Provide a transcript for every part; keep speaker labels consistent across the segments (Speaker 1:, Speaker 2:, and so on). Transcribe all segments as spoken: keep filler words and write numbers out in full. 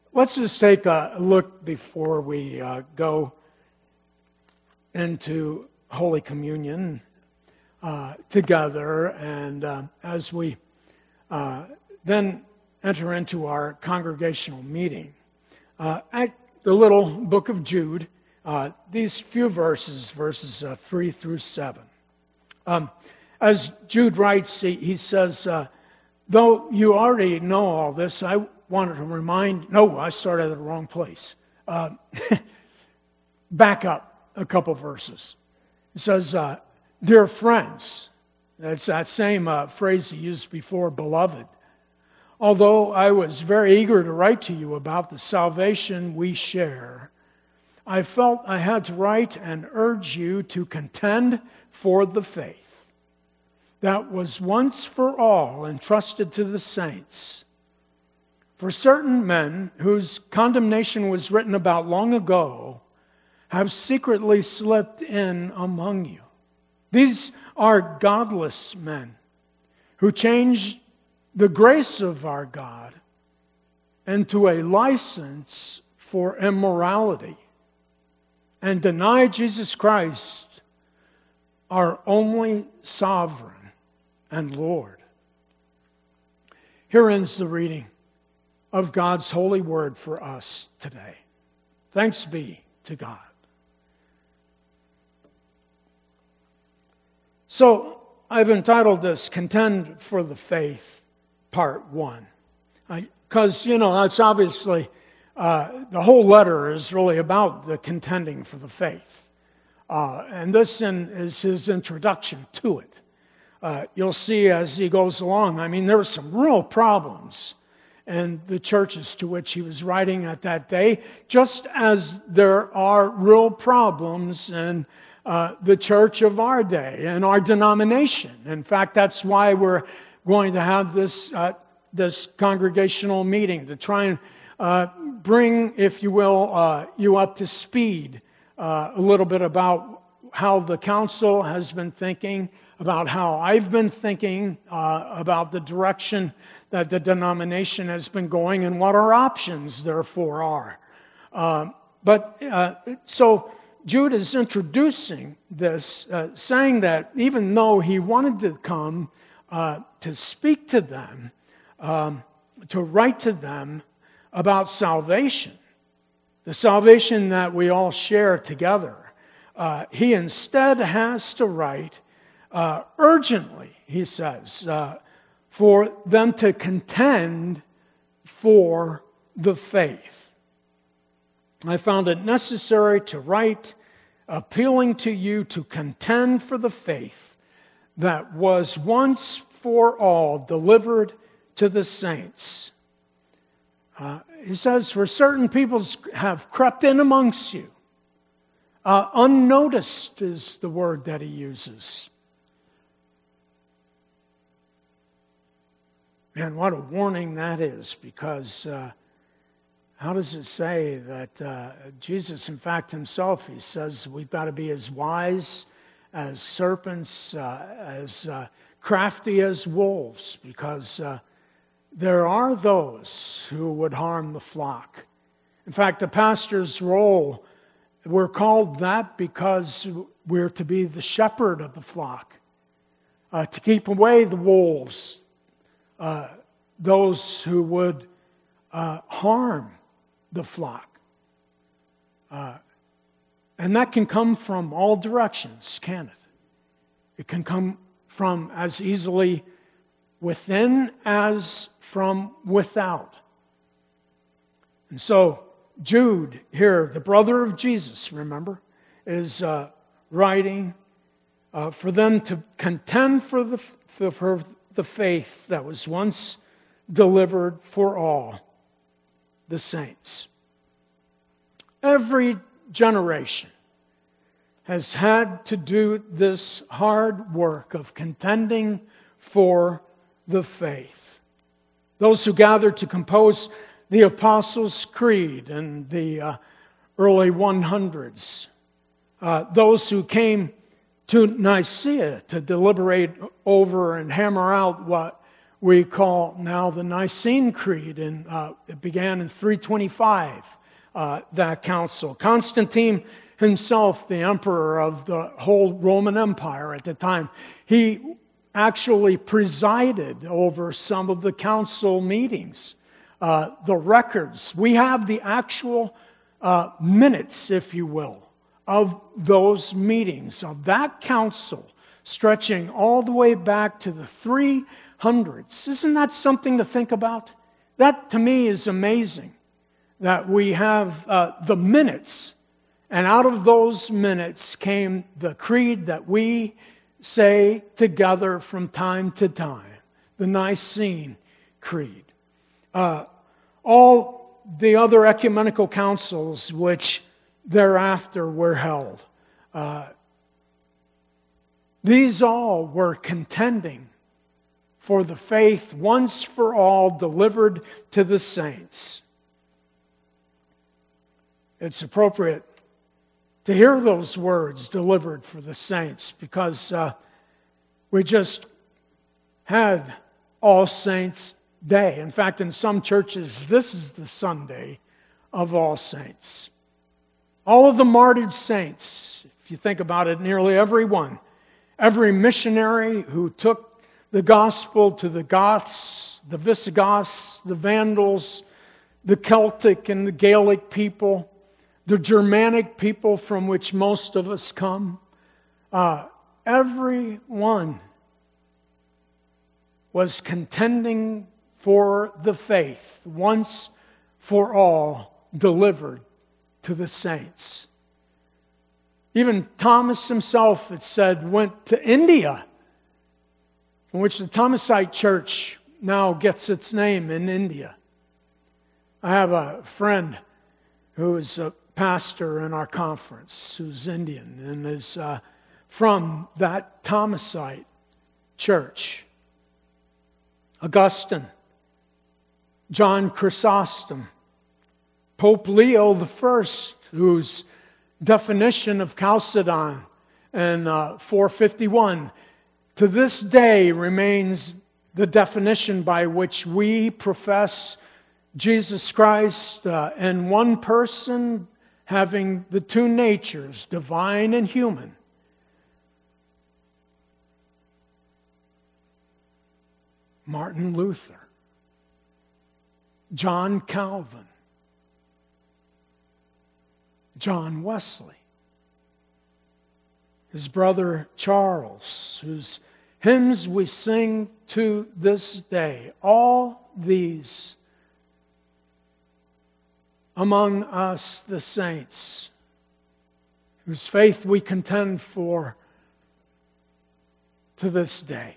Speaker 1: let's just take a look before we uh, go into Holy Communion uh, together, and uh, as we uh, then enter into our congregational meeting. Uh, at the little book of Jude, uh, these few verses, verses uh, three through seven. Um, as Jude writes, he, he says, uh, though you already know all this, I wanted to remind, no, I started at the wrong place. Uh, back up a couple verses. It says, uh, dear friends, that's that same uh, phrase he used before, beloved. Although I was very eager to write to you about the salvation we share, I felt I had to write and urge you to contend for the faith that was once for all entrusted to the saints. For certain men whose condemnation was written about long ago have secretly slipped in among you. These are godless men who change the grace of our God into a license for immorality and deny Jesus Christ, our only sovereign and Lord. Here ends the reading of God's holy word for us today. Thanks be to God. So, I've entitled this, Contend for the Faith, Part one. Because, you know, that's obviously, uh, the whole letter is really about the contending for the faith. Uh, and this in, is his introduction to it. Uh, you'll see as he goes along, I mean, there were some real problems in the churches to which he was writing at that day, just as there are real problems in uh, the church of our day and our denomination. In fact, that's why we're going to have this uh, this congregational meeting to try and uh, bring, if you will, uh, you up to speed uh, a little bit about how the council has been thinking, about how I've been thinking uh, about the direction that the denomination has been going and what our options, therefore, are. Uh, but uh, so Jude is introducing this, uh, saying that even though he wanted to come uh, to speak to them, um, to write to them about salvation, the salvation that we all share together, uh, he instead has to write uh, urgently, he says, uh, for them to contend for the faith. I found it necessary to write appealing to you to contend for the faith that was once for all delivered to the saints. Uh, he says, for certain peoples have crept in amongst you. Uh, unnoticed is the word that he uses. Man, what a warning that is, because uh, how does it say that uh, Jesus, in fact, himself, he says we've got to be as wise as serpents, uh, as uh, crafty as wolves, because uh, there are those who would harm the flock. In fact, the pastor's role, we're called that because we're to be the shepherd of the flock, uh, to keep away the wolves, uh, those who would uh, harm the flock. Uh, and that can come from all directions, can it? It can come from as easily within as from without. And so Jude here, the brother of Jesus, remember, is uh, writing uh, for them to contend for the, for the faith that was once delivered for all the saints. Every generation has had to do this hard work of contending for the faith. Those who gathered to compose the Apostles' Creed in the uh, early hundreds, uh, those who came to Nicaea to deliberate over and hammer out what we call now the Nicene Creed, and uh, it began in three twenty-five, uh, that council. Constantine himself, the emperor of the whole Roman Empire at the time, he actually presided over some of the council meetings, uh, the records. We have the actual uh, minutes, if you will, of those meetings, of that council, stretching all the way back to the three hundreds. Isn't that something to think about? That, to me, is amazing, that we have uh, the minutes, and out of those minutes came the creed that we say together from time to time, the Nicene Creed. Uh, all the other ecumenical councils which thereafter were held, uh, these all were contending for the faith once for all delivered to the saints. It's appropriate to hear those words, delivered for the saints, because uh, we just had All Saints' Day. In fact, in some churches, this is the Sunday of All Saints. All of the martyred saints, if you think about it, nearly every one, every missionary who took the gospel to the Goths, the Visigoths, the Vandals, the Celtic and the Gaelic people, the Germanic people from which most of us come, uh, every one was contending for the faith, once for all delivered to the saints. Even Thomas himself, it said, went to India, from which the Thomasite Church now gets its name in India. I have a friend who is a pastor in our conference who's Indian and is uh, from that Thomasite church. Augustine, John Chrysostom, Pope Leo the First, whose definition of Chalcedon in uh, four fifty-one to this day remains the definition by which we profess Jesus Christ uh, in one person, having the two natures, divine and human. Martin Luther, John Calvin, John Wesley, his brother Charles, whose hymns we sing to this day. All these among us, the saints, whose faith we contend for to this day.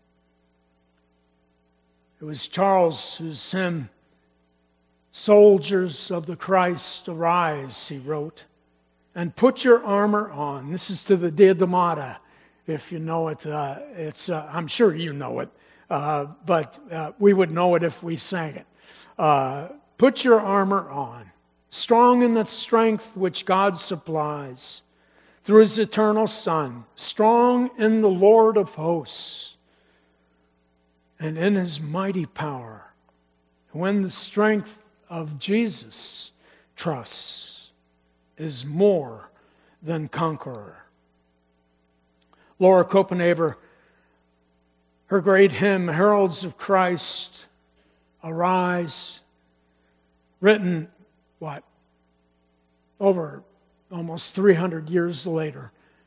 Speaker 1: It was Charles whose hymn, "Soldiers of the Christ, arise," he wrote, "and put your armor on." This is to the Diademata, if you know it. Uh, it's uh, I'm sure you know it, uh, but uh, we would know it if we sang it. Uh, put your armor on, strong in the strength which God supplies through His eternal Son, strong in the Lord of hosts and in His mighty power. When the strength of Jesus trusts is more than conqueror. Laura Copenhaver, her great hymn, "Heralds of Christ, Arise," written, what, over almost three hundred years later.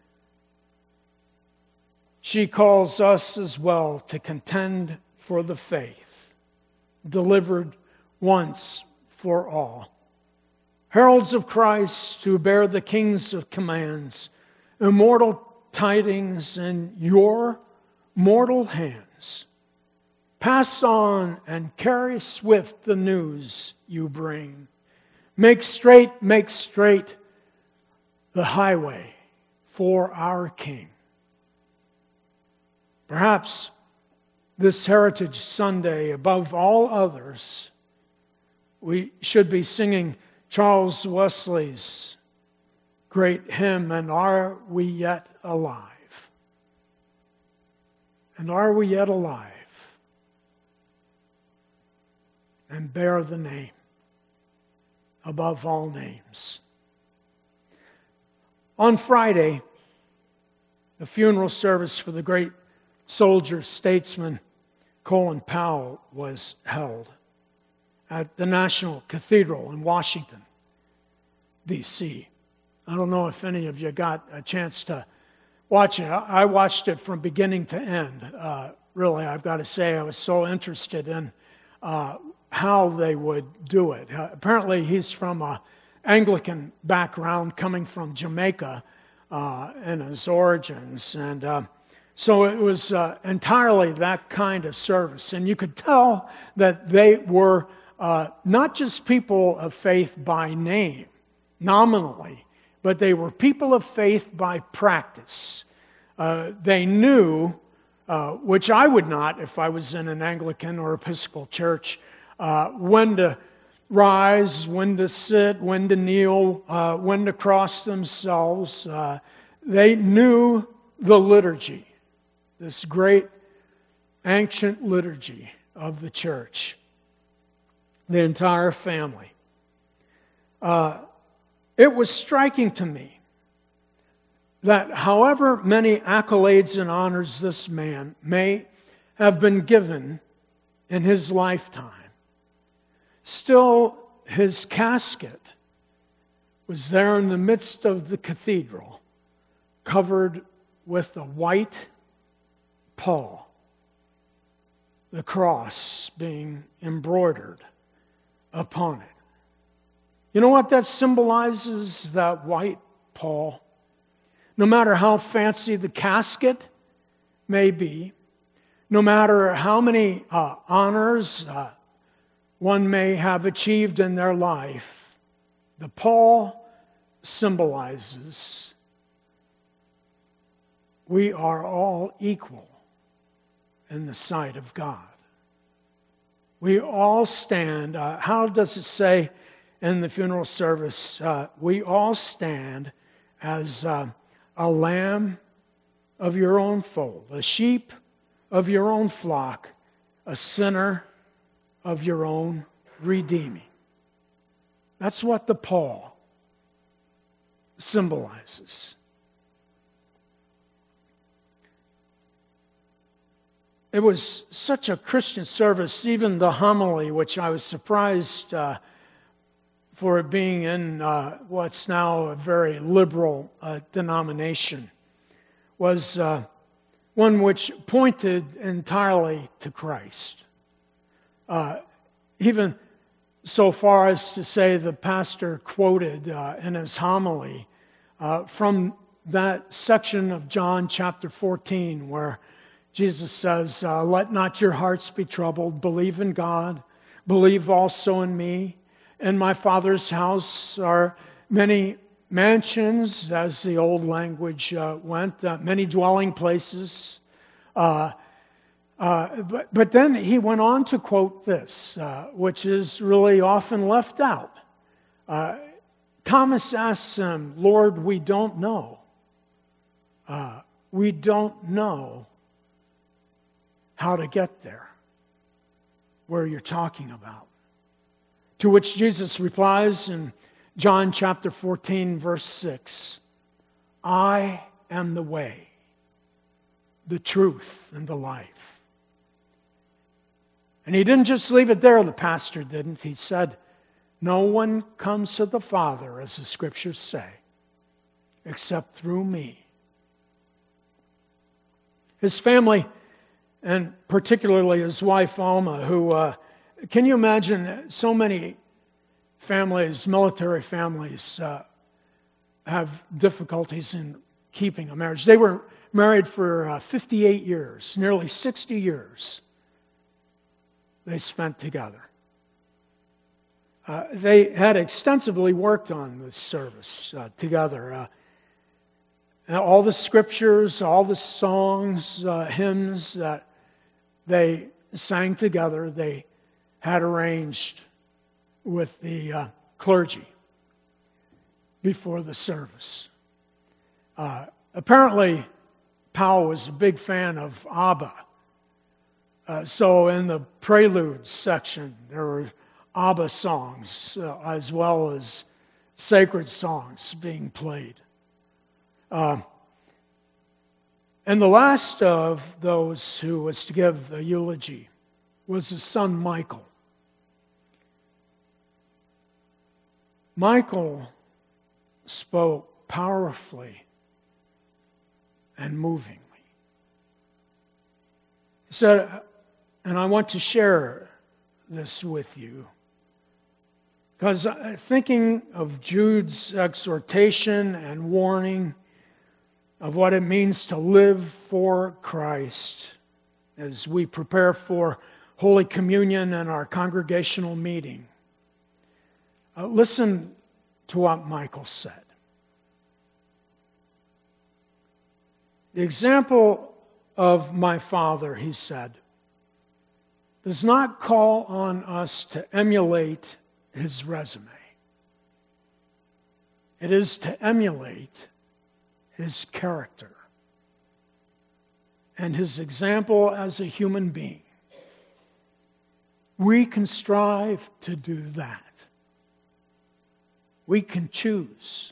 Speaker 1: She calls us as well to contend for the faith, delivered once for all. Heralds of Christ who bear the King's of commands, immortal tidings in your mortal hands. Pass on and carry swift the news you bring. Make straight, make straight the highway for our King. Perhaps this Heritage Sunday, above all others, we should be singing Charles Wesley's great hymn, "And Are We Yet Alive?" And are we yet alive? and bear the name above all names. On Friday, the funeral service for the great soldier, statesman Colin Powell was held at the National Cathedral in Washington, D C I don't know if any of you got a chance to watch it. I watched it from beginning to end. Uh, really, I've got to say, I was so interested in uh, how they would do it. Uh, apparently, he's from an Anglican background, coming from Jamaica uh, in his origins. And uh, so it was uh, entirely that kind of service. And you could tell that they were uh, not just people of faith by name, nominally, but they were people of faith by practice. Uh, they knew, uh, which I would not if I was in an Anglican or Episcopal church, uh, when to rise, when to sit, when to kneel, uh, when to cross themselves. Uh, they knew the liturgy, this great ancient liturgy of the church, the entire family. Uh, It was striking to me that however many accolades and honors this man may have been given in his lifetime, still his casket was there in the midst of the cathedral, covered with a white pall, the cross being embroidered upon it. You know what that symbolizes, that white pall? No matter how fancy the casket may be, no matter how many uh, honors uh, one may have achieved in their life, the pall symbolizes we are all equal in the sight of God. We all stand, uh, how does it say in the funeral service, uh, we all stand as uh, a lamb of your own fold, a sheep of your own flock, a sinner of your own redeeming. That's what the pall symbolizes. It was such a Christian service, even the homily, which I was surprised uh, for it being in uh, what's now a very liberal uh, denomination, was uh, one which pointed entirely to Christ. Uh, even so far as to say the pastor quoted uh, in his homily uh, from that section of John chapter fourteen where Jesus says, uh, let not your hearts be troubled, believe in God, believe also in me. In my Father's house are many mansions, as the old language uh, went, uh, many dwelling places. Uh, uh, but, but then he went on to quote this, uh, which is really often left out. Uh, Thomas asks him, Lord, we don't know. Uh, we don't know how to get there, where you're talking about. To which Jesus replies in John chapter fourteen, verse six, I am the way, the truth, and the life. And he didn't just leave it there, the pastor didn't. He said, no one comes to the Father, as the scriptures say, except through me. His family, and particularly his wife, Alma, who, uh, can you imagine so many families, military families, uh, have difficulties in keeping a marriage. They were married for uh, fifty-eight years, nearly sixty years they spent together. Uh, they had extensively worked on this service uh, together. Uh, all the scriptures, all the songs, uh, hymns that they sang together, they had arranged with the uh, clergy before the service. Uh, apparently, Powell was a big fan of ABBA. Uh, so in the prelude section, there were ABBA songs uh, as well as sacred songs being played. Uh, and the last of those who was to give the eulogy was his son Michael. Michael spoke powerfully and movingly. He said, and I want to share this with you, because thinking of Jude's exhortation and warning of what it means to live for Christ as we prepare for Holy Communion and our congregational meeting, uh, listen to what Michael said. The example of my father, he said, does not call on us to emulate his resume. It is to emulate his character and his example as a human being. We can strive to do that. We can choose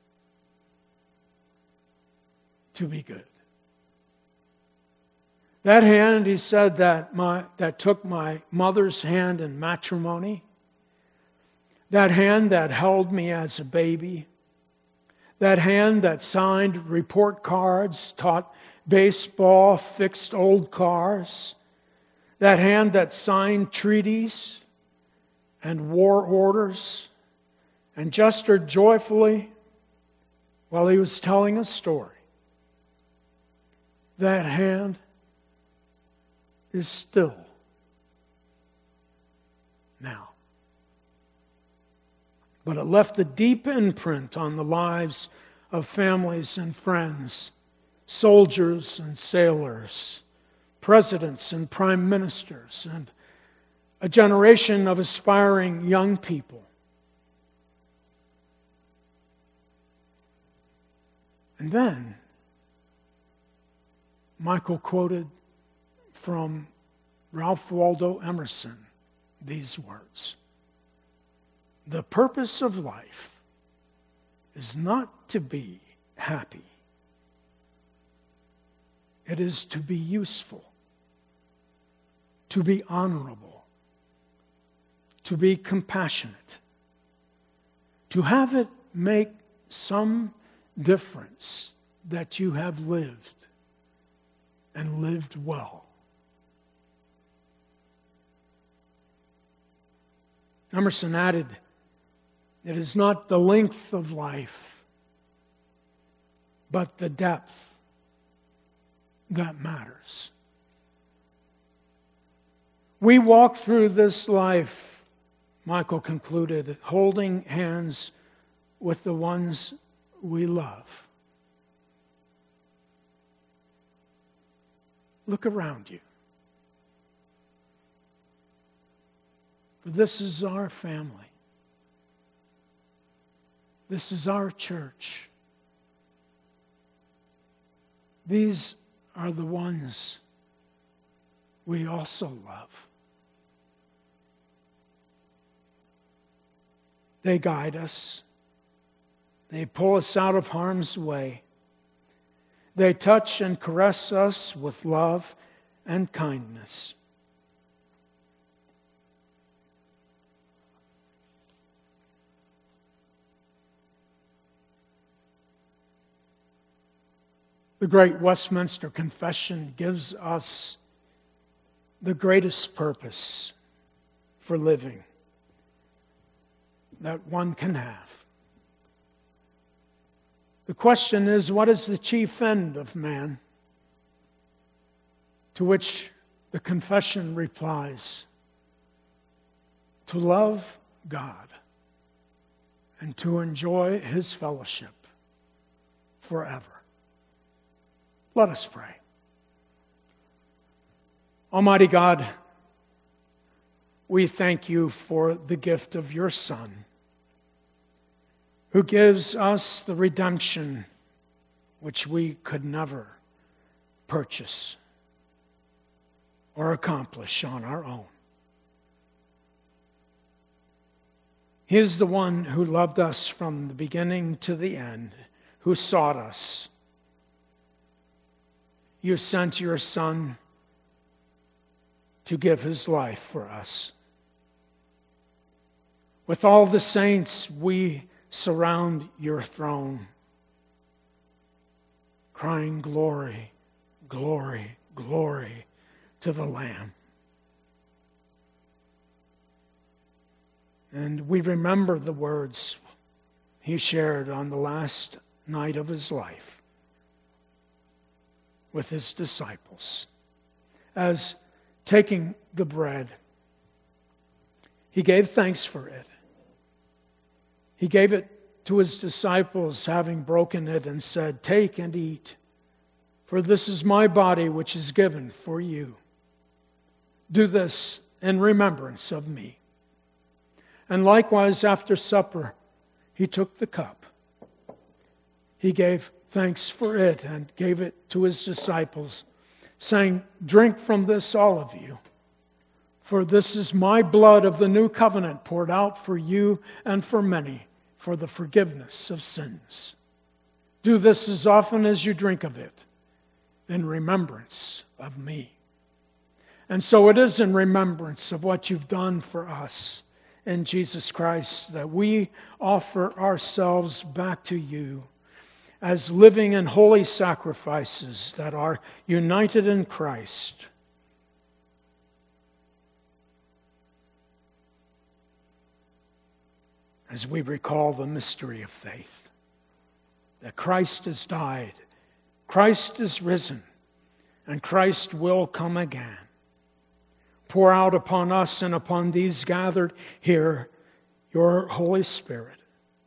Speaker 1: to be good. That hand, he said, that my that took my mother's hand in matrimony, that hand that held me as a baby, that hand that signed report cards, taught baseball, fixed old cars, that hand that signed treaties and war orders and gestured joyfully while he was telling a story. That hand is still now. But it left a deep imprint on the lives of families and friends, soldiers and sailors, presidents and prime ministers, and a generation of aspiring young people. And then Michael quoted from Ralph Waldo Emerson these words: "The purpose of life is not to be happy. It is to be useful, to be honorable, to be compassionate, to have it make some difference that you have lived and lived well." Emerson added, "It is not the length of life, but the depth that matters." We walk through this life, Michael concluded, holding hands with the ones we love. Look around you. For this is our family. This is our church. These are the ones we also love. They guide us. They pull us out of harm's way. They touch and caress us with love and kindness. The great Westminster Confession gives us the greatest purpose for living that one can have. The question is, what is the chief end of man? To which the confession replies, to love God and to enjoy his fellowship forever. Let us pray. Almighty God, we thank you for the gift of your Son, who gives us the redemption which we could never purchase or accomplish on our own. He is the one who loved us from the beginning to the end, who sought us. You sent your Son to give his life for us. With all the saints, we surround your throne, crying, glory, glory, glory to the Lamb. And we remember the words he shared on the last night of his life with his disciples. As taking the bread, he gave thanks for it. He gave it to his disciples, having broken it, and said, "Take and eat, for this is my body which is given for you. Do this in remembrance of me." And likewise, after supper, he took the cup. He gave thanks for it and gave it to his disciples, saying, "Drink from this, all of you, for this is my blood of the new covenant poured out for you and for many for the forgiveness of sins. Do this as often as you drink of it in remembrance of me." And so it is in remembrance of what you've done for us in Jesus Christ that we offer ourselves back to you as living and holy sacrifices that are united in Christ. As we recall the mystery of faith, that Christ has died, Christ is risen, and Christ will come again. Pour out upon us and upon these gathered here your Holy Spirit.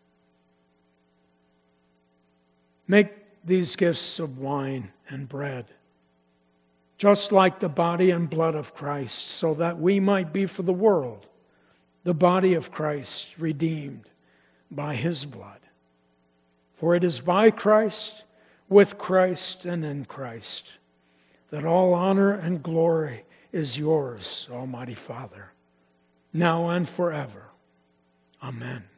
Speaker 1: Make these gifts of wine and bread just like the body and blood of Christ, so that we might be for the world the body of Christ, redeemed by his blood. For it is by Christ, with Christ, and in Christ that all honor and glory is yours, Almighty Father, now and forever. Amen.